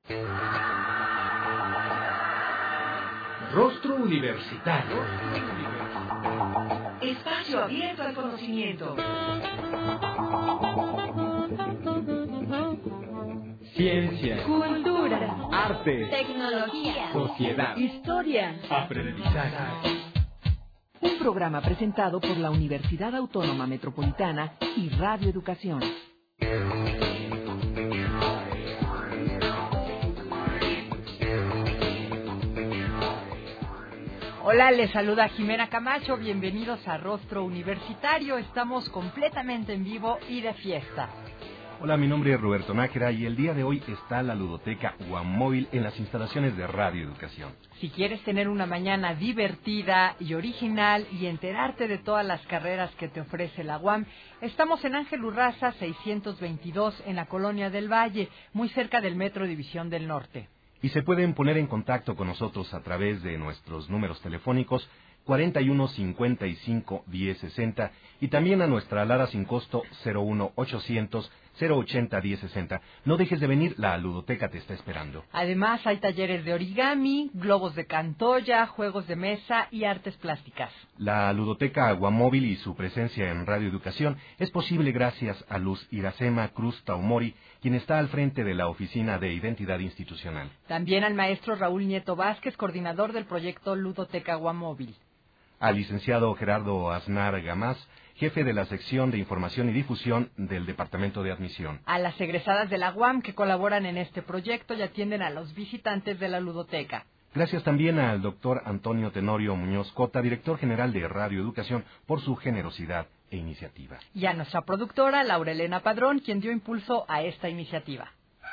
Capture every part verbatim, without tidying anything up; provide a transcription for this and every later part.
Rostro Universitario. Espacio abierto al conocimiento. Ciencia, Cultura, arte, tecnología, sociedad, historia, aprendizaje. Un programa presentado por la Universidad Autónoma Metropolitana y Radio Educación. Hola, les saluda Jimena Camacho, bienvenidos a Rostro Universitario, estamos completamente en vivo y de fiesta. Hola, mi nombre es Roberto Nájera y el día de hoy está la ludoteca UAM Móvil en las instalaciones de Radio Educación. Si quieres tener una mañana divertida y original y enterarte de todas las carreras que te ofrece la UAM, estamos en Ángel Urraza seiscientos veintidós en la Colonia del Valle, muy cerca del Metro División del Norte. Y se pueden poner en contacto con nosotros a través de nuestros números telefónicos cuarenta y uno cincuenta y cinco diez sesenta y también a nuestra alada sin costo cero uno ochocientos cero ochenta diez sesenta. No dejes de venir, la ludoteca te está esperando. Además hay talleres de origami, globos de Cantoya, juegos de mesa y artes plásticas. La ludoteca Aguamóvil y su presencia en Radio Educación es posible gracias a Luz Iracema Cruz Taumori, quien está al frente de la Oficina de Identidad Institucional. También al maestro Raúl Nieto Vázquez, coordinador del proyecto Ludoteca Aguamóvil. Al licenciado Gerardo Aznar Gamás, jefe de la sección de Información y Difusión del Departamento de Admisión. A las egresadas de la UAM que colaboran en este proyecto y atienden a los visitantes de la ludoteca. Gracias también al doctor Antonio Tenorio Muñoz Cota, director general de Radio Educación, por su generosidad e iniciativa. Y a nuestra productora, Laura Elena Padrón, quien dio impulso a esta iniciativa.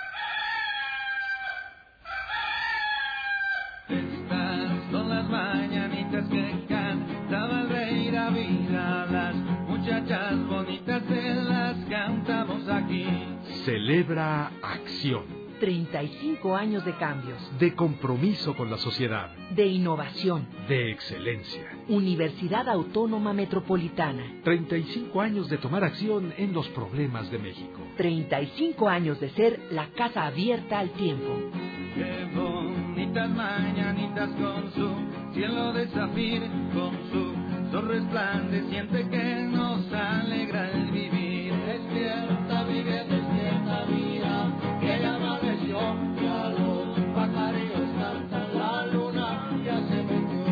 Estas son las mañanitas que cantaba el rey David, a las muchachas bonitas se las cantamos aquí. Celebra acción, treinta y cinco años de cambios, de compromiso con la sociedad, de innovación, de excelencia. Universidad Autónoma Metropolitana. treinta y cinco años de tomar acción en los problemas de México. treinta y cinco años de ser la casa abierta al tiempo. Qué bonitas mañanitas con su cielo de zafir, con su sol resplandeciente que nos alegra el vivir. Despierta, vive, despierta, mira, que ya amaneció, ya los pajarillos cantan, la luna ya se metió.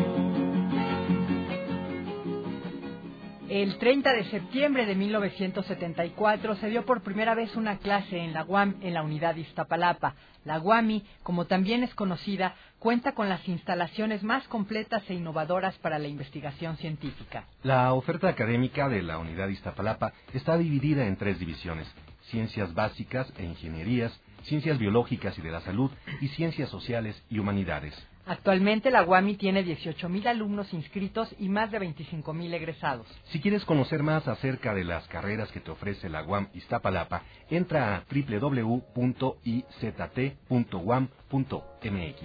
El treinta de septiembre de mil novecientos setenta y cuatro se dio por primera vez una clase en la UAM en la unidad Iztapalapa. La UAMI, como también es conocida, cuenta con las instalaciones más completas e innovadoras para la investigación científica. La oferta académica de la unidad Iztapalapa está dividida en tres divisiones: ciencias básicas e ingenierías, ciencias biológicas y de la salud y ciencias sociales y humanidades. Actualmente la UAMI tiene dieciocho mil alumnos inscritos y más de veinticinco mil egresados. Si quieres conocer más acerca de las carreras que te ofrece la UAM Iztapalapa, entra a doble u doble u doble u punto i zeta te punto uam punto eme equis.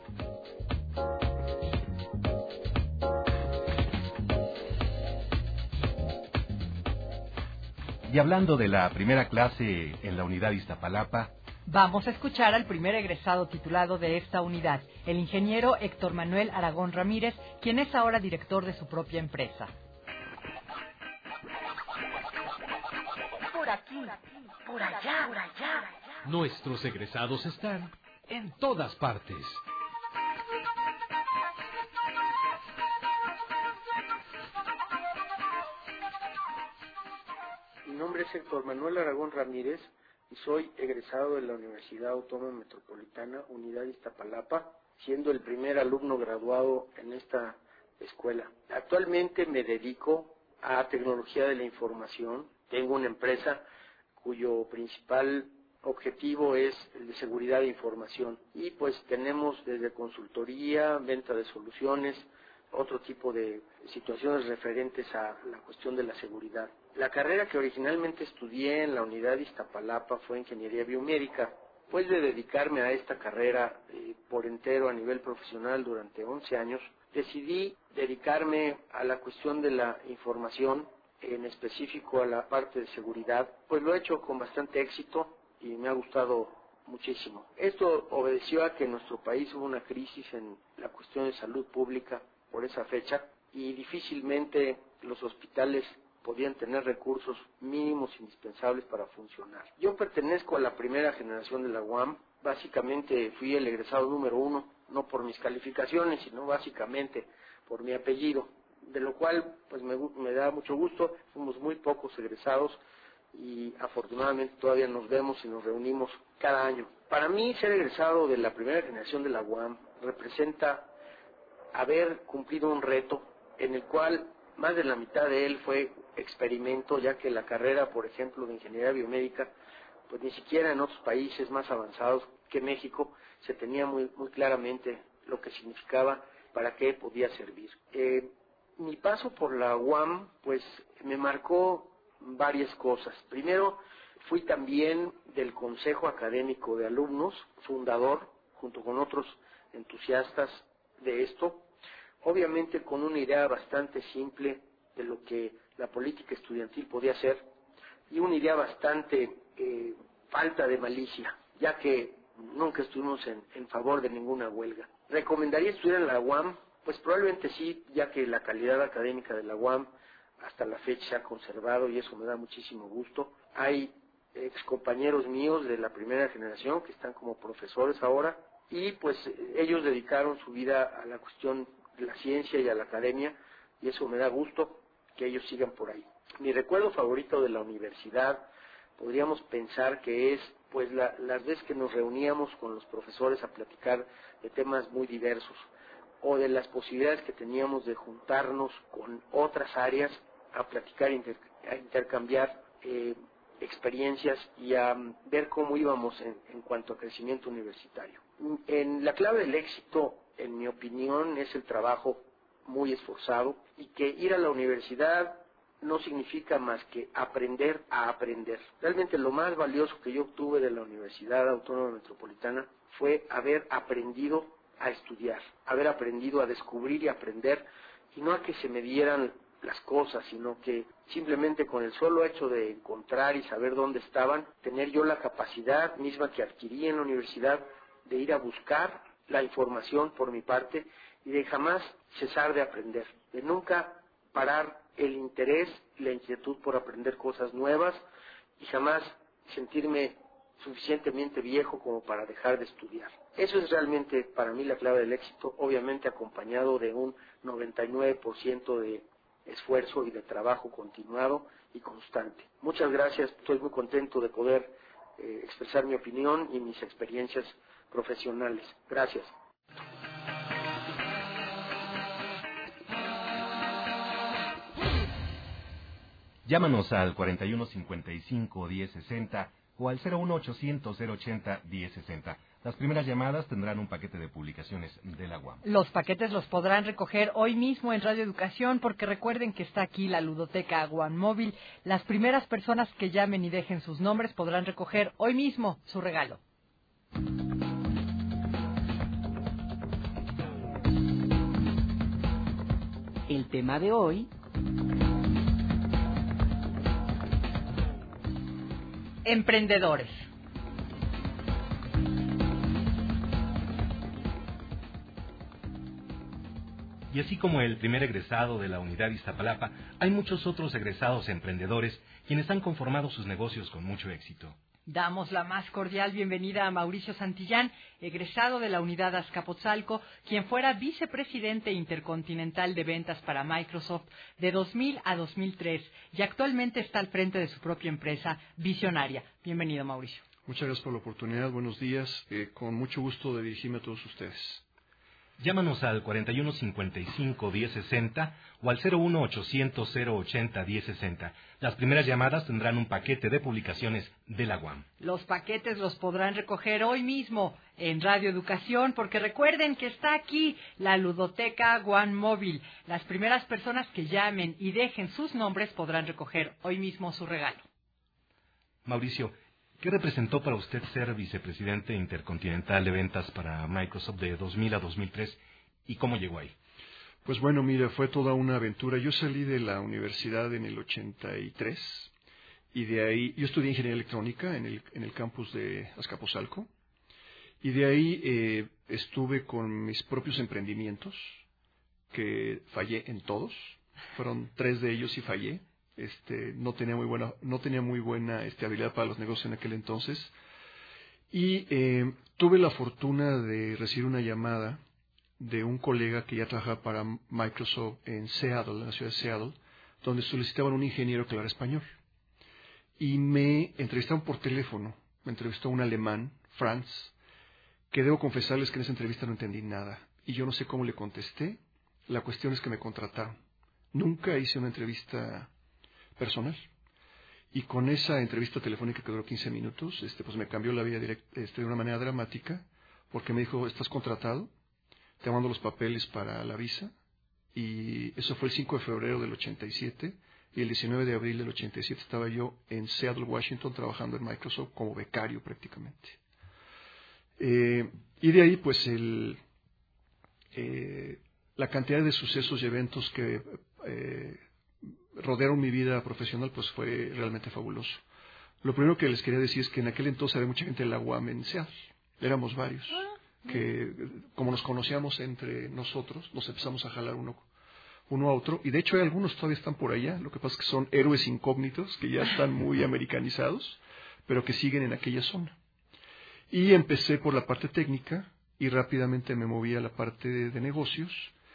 Y hablando de la primera clase en la unidad Iztapalapa, vamos a escuchar al primer egresado titulado de esta unidad, el ingeniero Héctor Manuel Aragón Ramírez, quien es ahora director de su propia empresa. Por aquí, por allá, por allá. Nuestros egresados están en todas partes. Mi nombre es Héctor Manuel Aragón Ramírez y soy egresado de la Universidad Autónoma Metropolitana, Unidad Iztapalapa, siendo el primer alumno graduado en esta escuela. Actualmente me dedico a tecnología de la información. Tengo una empresa cuyo principal objetivo es el de seguridad de información y pues tenemos desde consultoría, venta de soluciones, otro tipo de situaciones referentes a la cuestión de la seguridad. La carrera que originalmente estudié en la unidad de Iztapalapa fue Ingeniería Biomédica. Después de dedicarme a esta carrera eh, por entero a nivel profesional durante once años, decidí dedicarme a la cuestión de la información, en específico a la parte de seguridad. Pues lo he hecho con bastante éxito y me ha gustado muchísimo. Esto obedeció a que en nuestro país hubo una crisis en la cuestión de salud pública por esa fecha y difícilmente los hospitales podían tener recursos mínimos indispensables para funcionar. Yo pertenezco a la primera generación de la U A M, básicamente fui el egresado número uno, no por mis calificaciones, sino básicamente por mi apellido, de lo cual pues me, me da mucho gusto. Fuimos muy pocos egresados y afortunadamente todavía nos vemos y nos reunimos cada año. Para mí ser egresado de la primera generación de la U A M representa haber cumplido un reto en el cual más de la mitad de él fue experimento, ya que la carrera, por ejemplo, de ingeniería biomédica, pues ni siquiera en otros países más avanzados que México se tenía muy, muy claramente lo que significaba, para qué podía servir. Eh, mi paso por la U A M, pues me marcó varias cosas. Primero, fui también del Consejo Académico de Alumnos, fundador, junto con otros entusiastas de esto, obviamente con una idea bastante simple de lo que la política estudiantil podía ser y una idea bastante eh, falta de malicia, ya que nunca estuvimos en, en favor de ninguna huelga. ¿Recomendaría estudiar en la U A M? Pues probablemente sí, ya que la calidad académica de la U A M hasta la fecha se ha conservado y eso me da muchísimo gusto. Hay ex compañeros míos de la primera generación que están como profesores ahora y pues ellos dedicaron su vida a la cuestión de la ciencia y a la academia y eso me da gusto que ellos sigan por ahí. Mi recuerdo favorito de la universidad podríamos pensar que es pues la, las veces que nos reuníamos con los profesores a platicar de temas muy diversos o de las posibilidades que teníamos de juntarnos con otras áreas a platicar, inter, a intercambiar eh, experiencias y a um, ver cómo íbamos en, en cuanto a crecimiento universitario. En la clave del éxito, en mi opinión, es el trabajo muy esforzado y que ir a la universidad no significa más que aprender a aprender. Realmente lo más valioso que yo obtuve de la Universidad Autónoma Metropolitana fue haber aprendido a estudiar, haber aprendido a descubrir y aprender, y no a que se me dieran las cosas, sino que simplemente con el solo hecho de encontrar y saber dónde estaban, tener yo la capacidad misma que adquirí en la universidad de ir a buscar la información por mi parte y de jamás cesar de aprender, de nunca parar el interés y la inquietud por aprender cosas nuevas y jamás sentirme suficientemente viejo como para dejar de estudiar. Eso es realmente para mí la clave del éxito, obviamente acompañado de un noventa y nueve por ciento de esfuerzo y de trabajo continuado y constante. Muchas gracias, estoy muy contento de poder eh, expresar mi opinión y mis experiencias profesionales. Gracias. Llámanos al cuarenta y uno cincuenta y cinco diez sesenta o al cero uno ochocientos cero ochenta diez sesenta. Las primeras llamadas tendrán un paquete de publicaciones de la U A M. Los paquetes los podrán recoger hoy mismo en Radio Educación, porque recuerden que está aquí la ludoteca U A M Móvil. Las primeras personas que llamen y dejen sus nombres podrán recoger hoy mismo su regalo. El tema de hoy: emprendedores. Y así como el primer egresado de la Unidad Iztapalapa, hay muchos otros egresados emprendedores quienes han conformado sus negocios con mucho éxito. Damos la más cordial bienvenida a Mauricio Santillán, egresado de la Unidad Azcapotzalco, quien fuera vicepresidente intercontinental de ventas para Microsoft de dos mil a dos mil tres y actualmente está al frente de su propia empresa Visionaria. Bienvenido, Mauricio. Muchas gracias por la oportunidad. Buenos días. Eh, con mucho gusto de dirigirme a todos ustedes. Llámanos al cuarenta y uno cincuenta y cinco diez sesenta o al cero uno ochocientos cero ochenta diez sesenta. Las primeras llamadas tendrán un paquete de publicaciones de la U A M. Los paquetes los podrán recoger hoy mismo en Radio Educación, porque recuerden que está aquí la ludoteca U A M Móvil. Las primeras personas que llamen y dejen sus nombres podrán recoger hoy mismo su regalo. Mauricio, ¿qué representó para usted ser vicepresidente intercontinental de ventas para Microsoft de dos mil a dos mil tres y cómo llegó ahí? Pues bueno, mira, fue toda una aventura. Yo salí de la universidad en el ochenta y tres y de ahí, yo estudié ingeniería electrónica en el, en el campus de Azcapotzalco Y de ahí eh, estuve con mis propios emprendimientos, que fallé en todos. Fueron tres de ellos y fallé. Este, no tenía muy buena, no tenía muy buena este, habilidad para los negocios en aquel entonces. Y eh, tuve la fortuna de recibir una llamada de un colega que ya trabajaba para Microsoft en Seattle, en la ciudad de Seattle, donde solicitaban un ingeniero que hablara español. Y me entrevistaron por teléfono. Me entrevistó un alemán, Franz, que debo confesarles que en esa entrevista no entendí nada. Y yo no sé cómo le contesté. La cuestión es que me contrataron. Nunca hice una entrevista personal. Y con esa entrevista telefónica que duró quince minutos, este, pues me cambió la vida direct, este, de una manera dramática, porque me dijo, estás contratado, te mando los papeles para la visa. Y eso fue el cinco de febrero del ochenta y siete. Y el diecinueve de abril del ochenta y siete estaba yo en Seattle, Washington, trabajando en Microsoft como becario prácticamente. Eh, y de ahí, pues, el, eh, la cantidad de sucesos y eventos que eh, rodearon mi vida profesional, pues, fue realmente fabuloso. Lo primero que les quería decir es que en aquel entonces había mucha gente en la U A M en Seattle. Éramos varios, que como nos conocíamos entre nosotros, nos empezamos a jalar uno uno a otro, y de hecho hay algunos todavía están por allá, lo que pasa es que son héroes incógnitos, que ya están muy americanizados, pero que siguen en aquella zona. Y empecé por la parte técnica, y rápidamente me moví a la parte de, de negocios,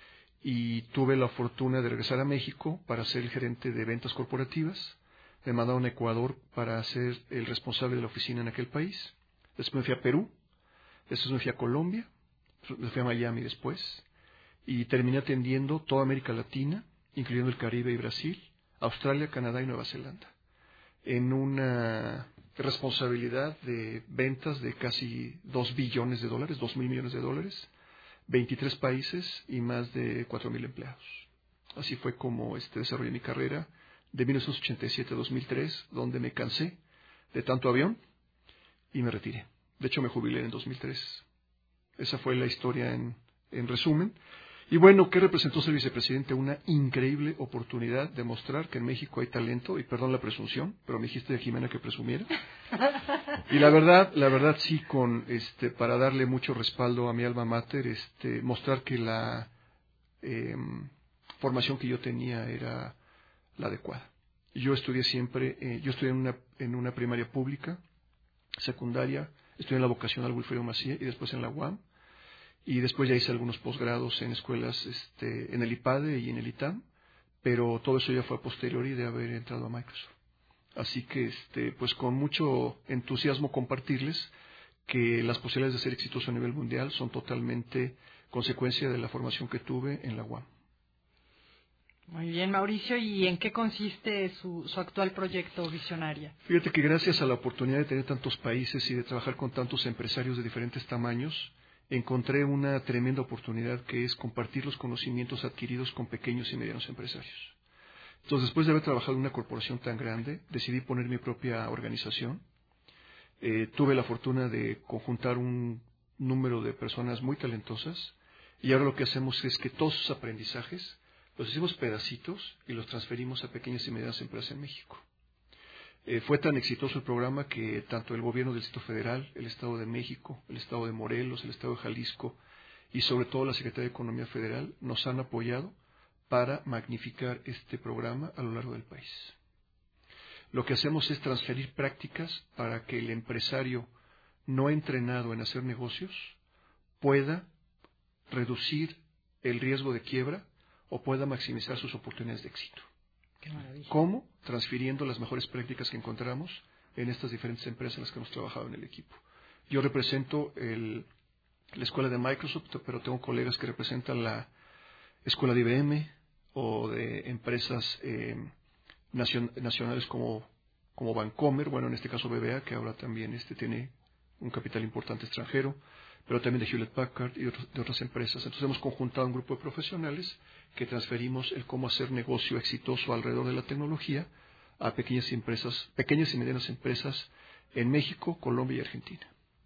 y tuve la fortuna de regresar a México para ser el gerente de ventas corporativas. Me mandaron a Ecuador para ser el responsable de la oficina en aquel país. Después me fui a Perú, después me fui a Colombia, me fui a Miami después, y terminé atendiendo toda América Latina, incluyendo el Caribe y Brasil, Australia, Canadá y Nueva Zelanda, en una responsabilidad de ventas de casi dos billones de dólares, dos mil millones de dólares, veintitrés países y más de cuatro mil empleados. Así fue como este, desarrollé mi carrera de mil novecientos ochenta y siete a dos mil tres, donde me cansé de tanto avión y me retiré. De hecho, me jubilé en dos mil tres. Esa fue la historia en, en resumen. Y bueno, ¿qué representó ser vicepresidente? Una increíble oportunidad de mostrar que en México hay talento, y perdón la presunción, pero me dijiste de Jimena que presumiera. Y la verdad, la verdad sí, con este, para darle mucho respaldo a mi alma mater, este, mostrar que la eh, formación que yo tenía era la adecuada. Yo estudié siempre, eh, yo estudié en una, en una primaria pública, secundaria, estudié en la vocacional Wilfredo Macié y después en la U A M. Y después ya hice algunos posgrados en escuelas, este, en el IPADE y en el ITAM, pero todo eso ya fue a posteriori de haber entrado a Microsoft. Así que, este, pues con mucho entusiasmo compartirles que las posibilidades de ser exitoso a nivel mundial son totalmente consecuencia de la formación que tuve en la U A M. Muy bien, Mauricio, ¿y en qué consiste su, su actual proyecto Visionaria? Fíjate que gracias a la oportunidad de tener tantos países y de trabajar con tantos empresarios de diferentes tamaños, encontré una tremenda oportunidad que es compartir los conocimientos adquiridos con pequeños y medianos empresarios. Entonces, después de haber trabajado en una corporación tan grande, decidí poner mi propia organización. Eh, tuve la fortuna de conjuntar un número de personas muy talentosas, y ahora lo que hacemos es que todos esos aprendizajes los hicimos pedacitos y los transferimos a pequeñas y medianas empresas en México. Eh, fue tan exitoso el programa que tanto el gobierno del Distrito Federal, el Estado de México, el Estado de Morelos, el Estado de Jalisco y sobre todo la Secretaría de Economía Federal nos han apoyado para magnificar este programa a lo largo del país. Lo que hacemos es transferir prácticas para que el empresario no entrenado en hacer negocios pueda reducir el riesgo de quiebra o pueda maximizar sus oportunidades de éxito. Qué maravilla. ¿Cómo? Transfiriendo las mejores prácticas que encontramos en estas diferentes empresas en las que hemos trabajado en el equipo. Yo represento el, la escuela de Microsoft, pero tengo colegas que representan la escuela de I B M o de empresas eh, nacion, nacionales como, como Bancomer, bueno, en este caso B B A, que ahora también este, tiene un capital importante extranjero, pero también de Hewlett Packard y otros, de otras empresas. Entonces hemos conjuntado un grupo de profesionales que transferimos el cómo hacer negocio exitoso alrededor de la tecnología a pequeñas empresas, pequeñas y medianas empresas en México, Colombia y Argentina.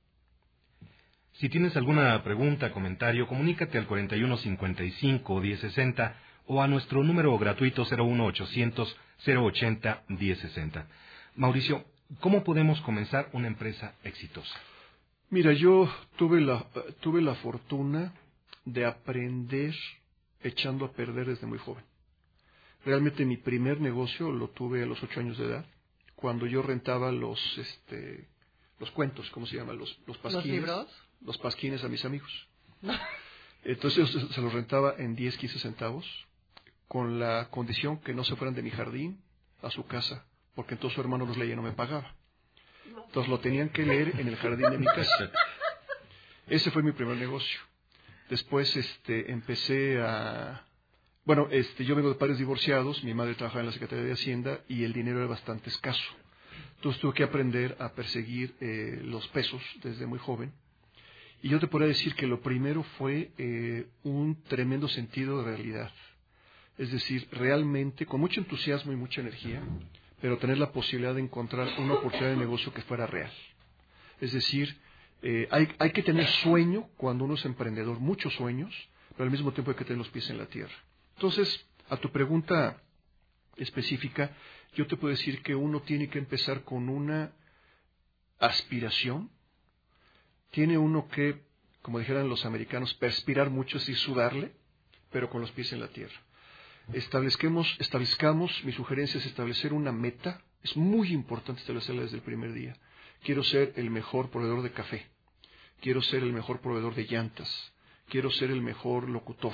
Si tienes alguna pregunta, comentario, comunícate al cuarenta y uno cincuenta y cinco diez sesenta o a nuestro número gratuito cero uno ochocientos cero ochenta diez sesenta. Mauricio, ¿cómo podemos comenzar una empresa exitosa? Mira, yo tuve la, tuve la fortuna de aprender echando a perder desde muy joven. Realmente mi primer negocio lo tuve a los ocho años de edad, cuando yo rentaba los, este, los cuentos, ¿cómo se llama? Los, los pasquines. ¿Los libros? Los pasquines a mis amigos. Entonces yo se los rentaba en diez, quince centavos, con la condición que no se fueran de mi jardín a su casa, porque entonces su hermano los leía y no me pagaba. Entonces lo tenían que leer en el jardín de mi casa. Ese fue mi primer negocio. Después este, empecé a... Bueno, este, yo vengo de padres divorciados, mi madre trabajaba en la Secretaría de Hacienda y el dinero era bastante escaso. Entonces tuve que aprender a perseguir eh, los pesos desde muy joven. Y yo te podría decir que lo primero fue eh, un tremendo sentido de realidad. Es decir, realmente, con mucho entusiasmo y mucha energía, pero tener la posibilidad de encontrar una oportunidad de negocio que fuera real. Es decir, eh, hay, hay que tener sueño cuando uno es emprendedor, muchos sueños, pero al mismo tiempo hay que tener los pies en la tierra. Entonces, a tu pregunta específica, yo te puedo decir que uno tiene que empezar con una aspiración. Tiene uno que, como dijeran los americanos, perspirar mucho, es decir, sudarle, pero con los pies en la tierra. Establezcamos, establezcamos, mi sugerencia es establecer una meta. Es muy importante establecerla desde el primer día. Quiero ser el mejor proveedor de café. Quiero ser el mejor proveedor de llantas. Quiero ser el mejor locutor.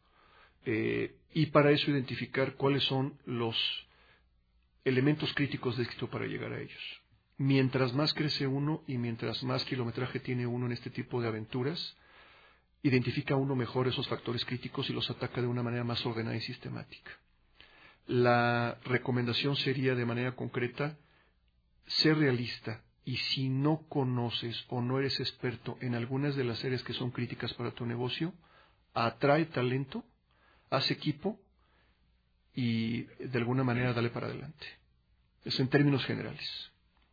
Eh, y para eso identificar cuáles son los elementos críticos de éxito para llegar a ellos. Mientras más crece uno y mientras más kilometraje tiene uno en este tipo de aventuras, identifica uno mejor esos factores críticos y los ataca de una manera más ordenada y sistemática. La recomendación sería, de manera concreta, ser realista, y si no conoces o no eres experto en algunas de las áreas que son críticas para tu negocio, atrae talento, haz equipo y de alguna manera dale para adelante. Eso en términos generales.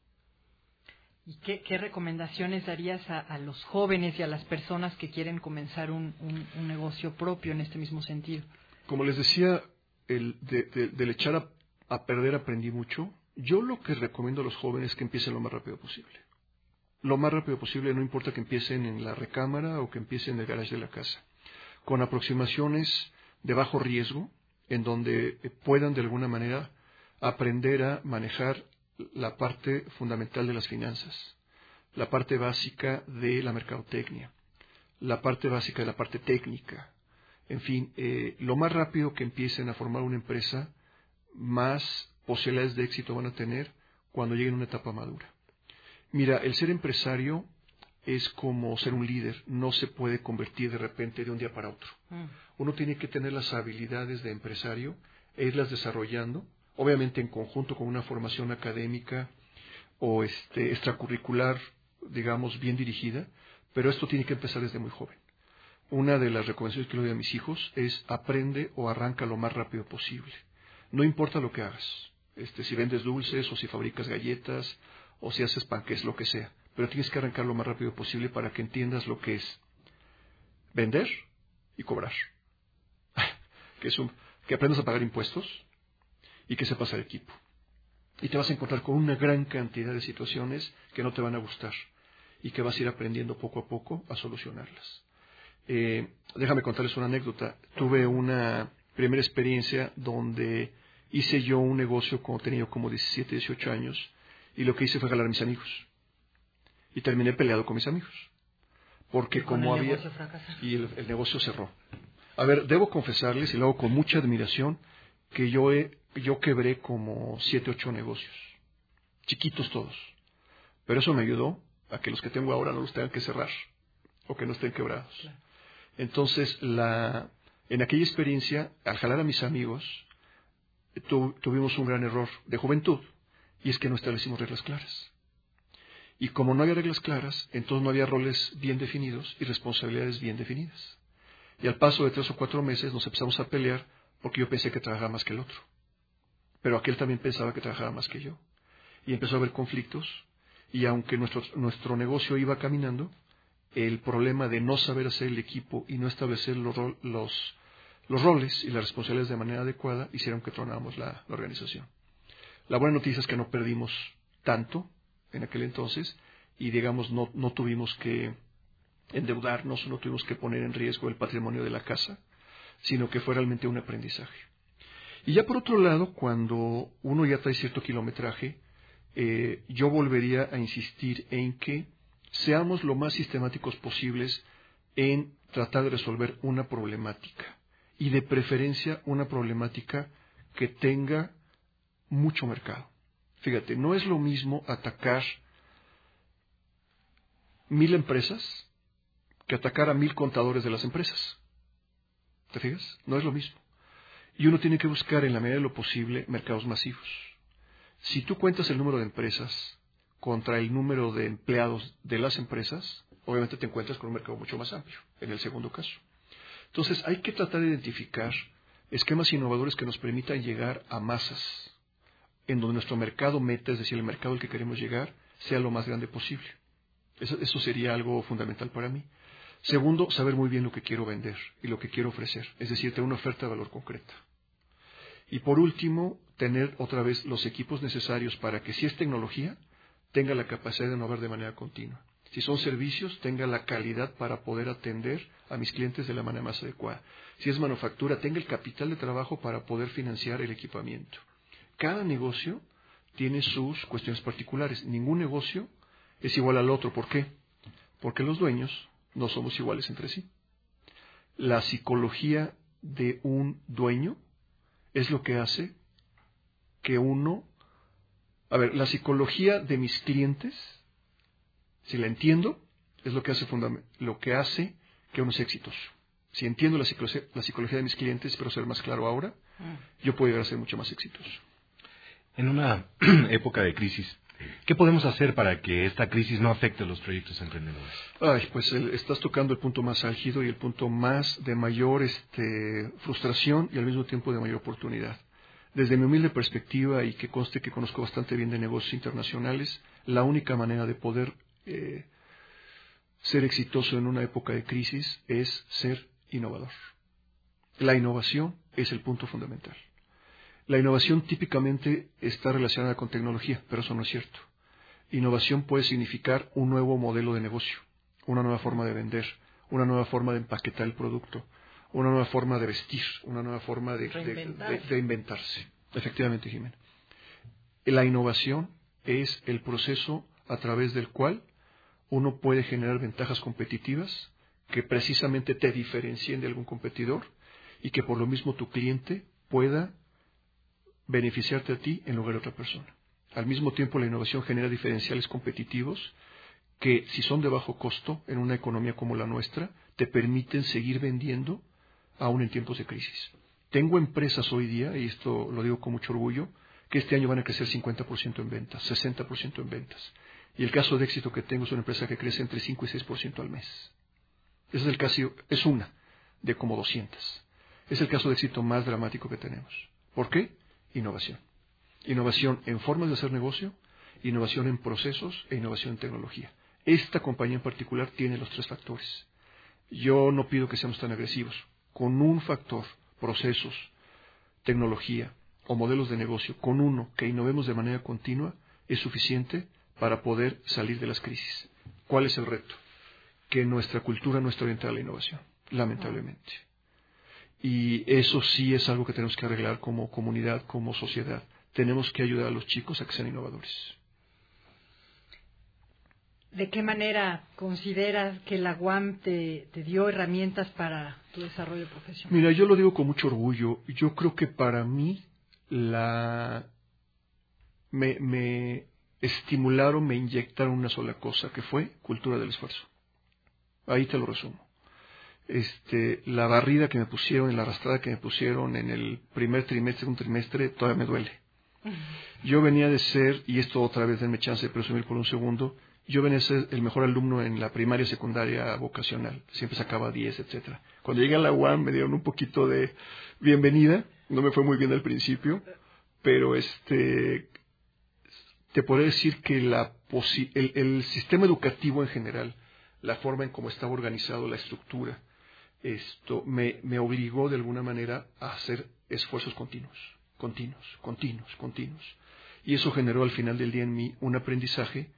¿Y qué, qué recomendaciones darías a, a los jóvenes y a las personas que quieren comenzar un, un, un negocio propio en este mismo sentido? Como les decía, el de, de, del echar a, a perder aprendí mucho. Yo lo que recomiendo a los jóvenes es que empiecen lo más rápido posible. Lo más rápido posible, no importa que empiecen en la recámara o que empiecen en el garage de la casa. Con aproximaciones de bajo riesgo, en donde puedan de alguna manera aprender a manejar la parte fundamental de las finanzas, la parte básica de la mercadotecnia, la parte básica de la parte técnica. En fin, eh, lo más rápido que empiecen a formar una empresa, más posibilidades de éxito van a tener cuando lleguen a una etapa madura. Mira, el ser empresario es como ser un líder, no se puede convertir de repente de un día para otro. Mm. Uno tiene que tener las habilidades de empresario e irlas desarrollando, obviamente en conjunto con una formación académica o este, extracurricular, digamos, bien dirigida, pero esto tiene que empezar desde muy joven. Una de las recomendaciones que le doy a mis hijos es aprende o arranca lo más rápido posible. No importa lo que hagas, este, si vendes dulces o si fabricas galletas o si haces panqués, lo que sea, pero tienes que arrancar lo más rápido posible para que entiendas lo que es vender y cobrar. que, es un, que aprendas a pagar impuestos y que sepas hacer equipo. Y te vas a encontrar con una gran cantidad de situaciones que no te van a gustar y que vas a ir aprendiendo poco a poco a solucionarlas. Eh, déjame contarles una anécdota. Tuve una primera experiencia donde hice yo un negocio cuando tenía como diecisiete, dieciocho años y lo que hice fue jalar a mis amigos. Y terminé peleado con mis amigos. Porque ¿Y como el había... negocio fracasó? Y el, el negocio cerró. A ver, debo confesarles, y lo hago con mucha admiración, que yo, he, yo quebré como siete, ocho negocios. Chiquitos todos. Pero eso me ayudó a que los que tengo ahora no los tengan que cerrar. O que no estén quebrados. Claro. Entonces, la, en aquella experiencia, al jalar a mis amigos, tu, tuvimos un gran error de juventud. Y es que no establecimos reglas claras. Y como no había reglas claras, entonces no había roles bien definidos y responsabilidades bien definidas. Y al paso de tres o cuatro meses nos empezamos a pelear porque yo pensé que trabajaba más que el otro. Pero aquel también pensaba que trabajaba más que yo. Y empezó a haber conflictos. Y aunque nuestro, nuestro negocio iba caminando, el problema de no saber hacer el equipo y no establecer los, los, los roles y las responsabilidades de manera adecuada hicieron que tronáramos la, la organización. La buena noticia es que no perdimos tanto en aquel entonces, y digamos, no, no tuvimos que endeudarnos, no tuvimos que poner en riesgo el patrimonio de la casa, sino que fue realmente un aprendizaje. Y ya por otro lado, cuando uno ya trae cierto kilometraje, eh, yo volvería a insistir en que seamos lo más sistemáticos posibles en tratar de resolver una problemática, y de preferencia una problemática que tenga mucho mercado. Fíjate, no es lo mismo atacar mil empresas que atacar a mil contadores de las empresas. ¿Te fijas? No es lo mismo. Y uno tiene que buscar en la medida de lo posible mercados masivos. Si tú cuentas el número de empresas contra el número de empleados de las empresas, obviamente te encuentras con un mercado mucho más amplio, en el segundo caso. Entonces hay que tratar de identificar esquemas innovadores que nos permitan llegar a masas, en donde nuestro mercado meta, es decir, el mercado al que queremos llegar, sea lo más grande posible. Eso, eso sería algo fundamental para mí. Segundo, saber muy bien lo que quiero vender y lo que quiero ofrecer, es decir, tener una oferta de valor concreta. Y por último, tener otra vez los equipos necesarios para que, si es tecnología, tenga la capacidad de innovar de manera continua. Si son servicios, tenga la calidad para poder atender a mis clientes de la manera más adecuada. Si es manufactura, tenga el capital de trabajo para poder financiar el equipamiento. Cada negocio tiene sus cuestiones particulares. Ningún negocio es igual al otro. ¿Por qué? Porque los dueños no somos iguales entre sí. La psicología de un dueño es lo que hace que uno... A ver, la psicología de mis clientes, si la entiendo, es lo que hace, fundament- lo que, hace que uno sea exitoso. Si entiendo la psicología, la psicología de mis clientes, espero ser más claro ahora, yo puedo llegar a ser mucho más exitoso. En una época de crisis, ¿qué podemos hacer para que esta crisis no afecte los proyectos emprendedores? Ay, pues el, estás tocando el punto más álgido y el punto más de mayor este, frustración y al mismo tiempo de mayor oportunidad. Desde mi humilde perspectiva, y que conste que conozco bastante bien de negocios internacionales, la única manera de poder eh, ser exitoso en una época de crisis es ser innovador. La innovación es el punto fundamental. La innovación típicamente está relacionada con tecnología, pero eso no es cierto. Innovación puede significar un nuevo modelo de negocio, una nueva forma de vender, una nueva forma de empaquetar el producto, una nueva forma de vestir, una nueva forma de, de, de, de inventarse. Efectivamente, Jimena. La innovación es el proceso a través del cual uno puede generar ventajas competitivas que precisamente te diferencien de algún competidor y que por lo mismo tu cliente pueda beneficiarte a ti en lugar de otra persona. Al mismo tiempo, la innovación genera diferenciales competitivos que, si son de bajo costo en una economía como la nuestra, te permiten seguir vendiendo aún en tiempos de crisis. Tengo empresas hoy día, y esto lo digo con mucho orgullo, que este año van a crecer cincuenta por ciento en ventas, sesenta por ciento en ventas. Y el caso de éxito que tengo es una empresa que crece entre cinco y seis por ciento al mes. Ese es el caso, es una de como doscientas. Es el caso de éxito más dramático que tenemos. ¿Por qué? Innovación. Innovación en formas de hacer negocio, innovación en procesos e innovación en tecnología. Esta compañía en particular tiene los tres factores. Yo no pido que seamos tan agresivos. Con un factor, procesos, tecnología o modelos de negocio, con uno que innovemos de manera continua, es suficiente para poder salir de las crisis. ¿Cuál es el reto? Que nuestra cultura no está orientada a la innovación, lamentablemente. Y eso sí es algo que tenemos que arreglar como comunidad, como sociedad. Tenemos que ayudar a los chicos a que sean innovadores. ¿De qué manera consideras que la U A M te, te dio herramientas para tu desarrollo profesional? Mira, yo lo digo con mucho orgullo. Yo creo que para mí la me, me estimularon, me inyectaron una sola cosa, que fue cultura del esfuerzo. Ahí te lo resumo. Este, la barrida que me pusieron, la arrastrada que me pusieron en el primer trimestre, un trimestre, todavía me duele. Yo venía de ser, y esto otra vez denme chance de presumir por un segundo, yo venía a ser el mejor alumno en la primaria, secundaria, vocacional. Siempre sacaba diez, etcétera. Cuando llegué a la U A M me dieron un poquito de bienvenida. No me fue muy bien al principio, pero este te podría decir que la posi- el, el sistema educativo en general, la forma en cómo estaba organizado, la estructura, esto me, me obligó de alguna manera a hacer esfuerzos continuos, continuos, continuos, continuos. Y eso generó al final del día en mí un aprendizaje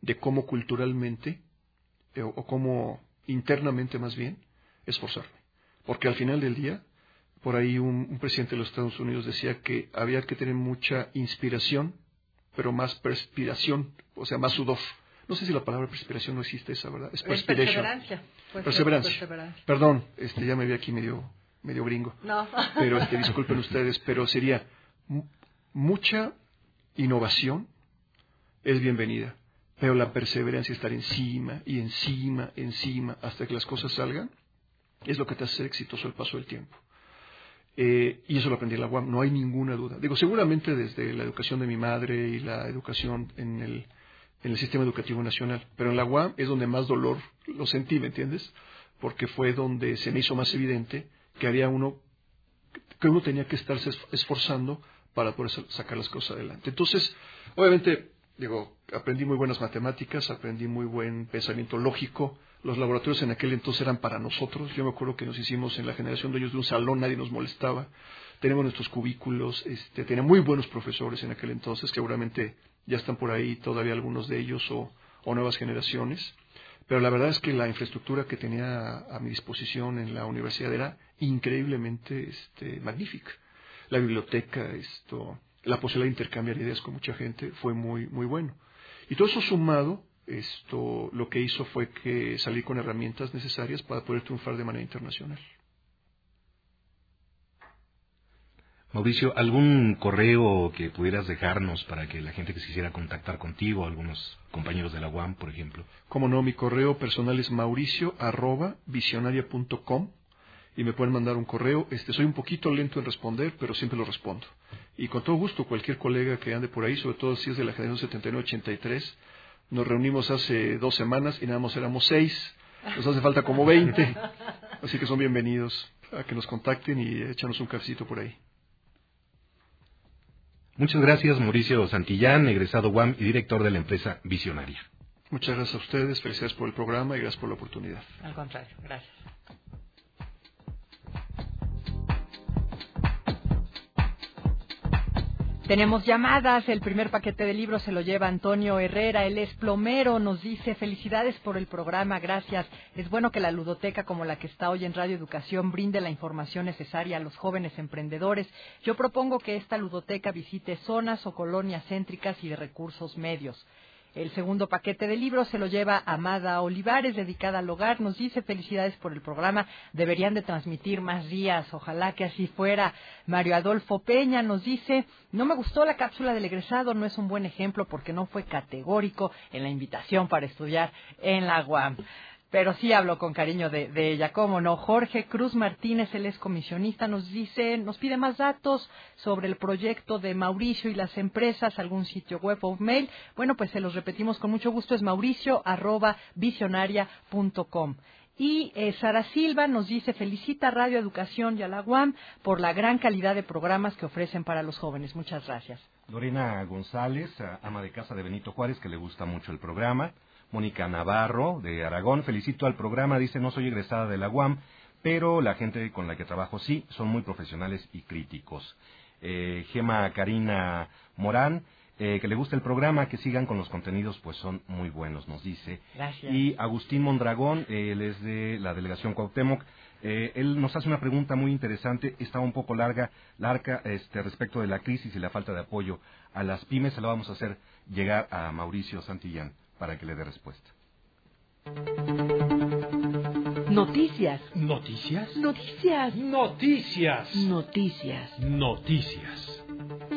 de cómo culturalmente, eh, o cómo internamente más bien, esforzarme. Porque al final del día, por ahí un, un presidente de los Estados Unidos decía que había que tener mucha inspiración, pero más perspiración, o sea, más sudor. No sé si la palabra perspiración no existe esa, ¿verdad? Es perspiration. Perseverancia. Pues Perseverancia. perseverancia. Perdón, este, ya me vi aquí medio, medio gringo. No. Pero este, disculpen ustedes, pero sería m- mucha innovación es bienvenida, pero la perseverancia, estar encima y encima, encima, hasta que las cosas salgan, es lo que te hace ser exitoso al paso del tiempo. Eh, y eso lo aprendí en la U A M, no hay ninguna duda. Digo, seguramente desde la educación de mi madre y la educación en el, en el sistema educativo nacional, pero en la U A M es donde más dolor lo sentí, ¿me entiendes? Porque fue donde se me hizo más evidente que había uno, que uno tenía que estarse esforzando para poder sacar las cosas adelante. Entonces, obviamente, digo, aprendí muy buenas matemáticas, aprendí muy buen pensamiento lógico. Los laboratorios en aquel entonces eran para nosotros. Yo me acuerdo que nos hicimos en la generación de ellos de un salón, nadie nos molestaba. Tenemos nuestros cubículos, este, tenía muy buenos profesores en aquel entonces, seguramente ya están por ahí todavía algunos de ellos o, o nuevas generaciones. Pero la verdad es que la infraestructura que tenía a, a mi disposición en la universidad era increíblemente este, magnífica. La biblioteca, esto, la posibilidad de intercambiar ideas con mucha gente fue muy, muy bueno. Y todo eso sumado, esto, lo que hizo fue que salí con herramientas necesarias para poder triunfar de manera internacional. Mauricio, ¿algún correo que pudieras dejarnos para que la gente que se quisiera contactar contigo, algunos compañeros de la U A M, por ejemplo? Como no, mi correo personal es mauricio arroba visionaria punto com y me pueden mandar un correo. Este, soy un poquito lento en responder, pero siempre lo respondo. Y con todo gusto, cualquier colega que ande por ahí, sobre todo si es de la generación setenta y nueve ochenta y tres, nos reunimos hace dos semanas y nada más éramos seis. Nos hace falta como veinte. Así que son bienvenidos a que nos contacten y échanos un cafecito por ahí. Muchas gracias, Mauricio Santillán, egresado U A M y director de la empresa Visionaria. Muchas gracias a ustedes, felicidades por el programa y gracias por la oportunidad. Al contrario, gracias. Tenemos llamadas, el primer paquete de libros se lo lleva Antonio Herrera, él es plomero, nos dice felicidades por el programa, gracias. Es bueno que la ludoteca como la que está hoy en Radio Educación brinde la información necesaria a los jóvenes emprendedores. Yo propongo que esta ludoteca visite zonas o colonias céntricas y de recursos medios. El segundo paquete de libros se lo lleva Amada Olivares, dedicada al hogar. Nos dice felicidades por el programa, deberían de transmitir más días, ojalá que así fuera. Mario Adolfo Peña nos dice, no me gustó la cápsula del egresado, no es un buen ejemplo porque no fue categórico en la invitación para estudiar en la U A M. Pero sí hablo con cariño de, de ella, cómo no. Jorge Cruz Martínez, él es comisionista, nos dice, nos pide más datos sobre el proyecto de Mauricio y las empresas, algún sitio web o mail. Bueno, pues se los repetimos con mucho gusto, es mauricio arroba visionaria punto com. Y eh, Sara Silva nos dice, felicita a Radio Educación y a la U A M por la gran calidad de programas que ofrecen para los jóvenes. Muchas gracias. Lorena González, ama de casa de Benito Juárez, que le gusta mucho el programa. Mónica Navarro, de Aragón, felicito al programa, dice, no soy egresada de la U A M, pero la gente con la que trabajo sí, son muy profesionales y críticos. Eh, Gema Karina Morán, eh, que le gusta el programa, que sigan con los contenidos, pues son muy buenos, nos dice. Gracias. Y Agustín Mondragón, eh, él es de la delegación Cuauhtémoc, eh, él nos hace una pregunta muy interesante, está un poco larga, larga este, respecto de la crisis y la falta de apoyo a las pymes, se la vamos a hacer llegar a Mauricio Santillán para que le dé respuesta. Noticias. ¿Noticias? Noticias. Noticias. Noticias. Noticias.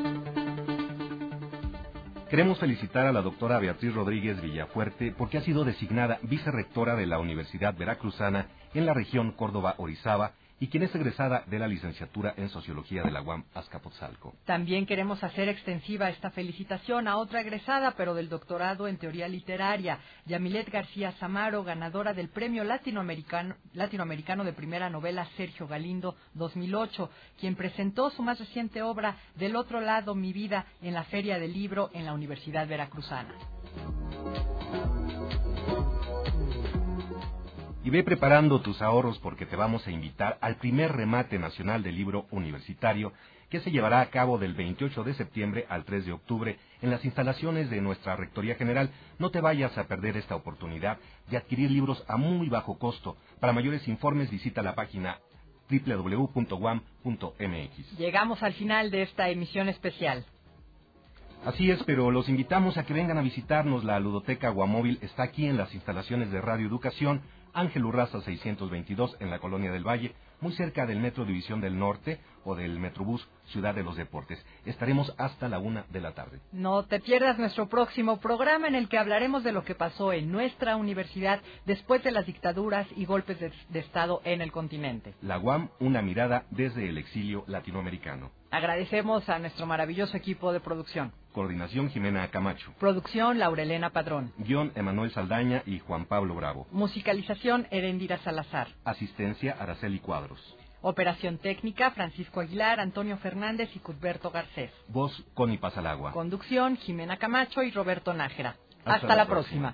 Queremos felicitar a la doctora Beatriz Rodríguez Villafuerte porque ha sido designada vicerrectora de la Universidad Veracruzana en la región Córdoba-Orizaba y quien es egresada de la licenciatura en Sociología de la U A M Azcapotzalco. También queremos hacer extensiva esta felicitación a otra egresada, pero del doctorado en Teoría Literaria, Yamilet García Samaro, ganadora del Premio Latinoamericano, Latinoamericano de Primera Novela Sergio Galindo dos mil ocho, quien presentó su más reciente obra Del otro lado, mi vida, en la Feria del Libro en la Universidad Veracruzana. Y ve preparando tus ahorros porque te vamos a invitar al primer remate nacional del libro universitario que se llevará a cabo del veintiocho de septiembre al tres de octubre en las instalaciones de nuestra Rectoría General. No te vayas a perder esta oportunidad de adquirir libros a muy bajo costo. Para mayores informes visita la página doble u doble u doble u punto u a m punto m x. Llegamos al final de esta emisión especial. Así es, pero los invitamos a que vengan a visitarnos. La Ludoteca Guamóvil está aquí en las instalaciones de Radio Educación, Ángel Urraza seiscientos veintidós, en la Colonia del Valle, muy cerca del Metro División del Norte o del Metrobús Ciudad de los Deportes. Estaremos hasta la una de la tarde. No te pierdas nuestro próximo programa en el que hablaremos de lo que pasó en nuestra universidad después de las dictaduras y golpes de, de Estado en el continente. La U A M, una mirada desde el exilio latinoamericano. Agradecemos a nuestro maravilloso equipo de producción. Coordinación Jimena Camacho. Producción Laurelena Padrón. Guión Emanuel Saldaña y Juan Pablo Bravo. Musicalización Erendira Salazar. Asistencia Araceli Cuadros. Operación técnica Francisco Aguilar, Antonio Fernández y Cusberto Garcés. Voz Connie Pasalagua. Conducción Jimena Camacho y Roberto Nájera. Hasta, Hasta la, la próxima.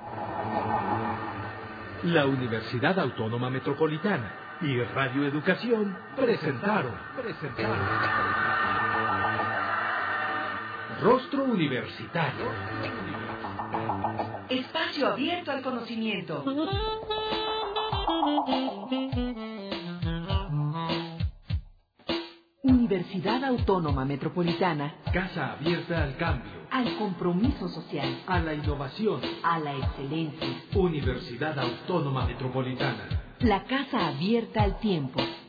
próxima. La Universidad Autónoma Metropolitana y Radio Educación presentaron, presentaron Rostro Universitario. Espacio abierto al conocimiento. Universidad Autónoma Metropolitana. Casa abierta al cambio, Al compromiso social. a la innovación. A la excelencia. Universidad Autónoma Metropolitana. La casa abierta al tiempo.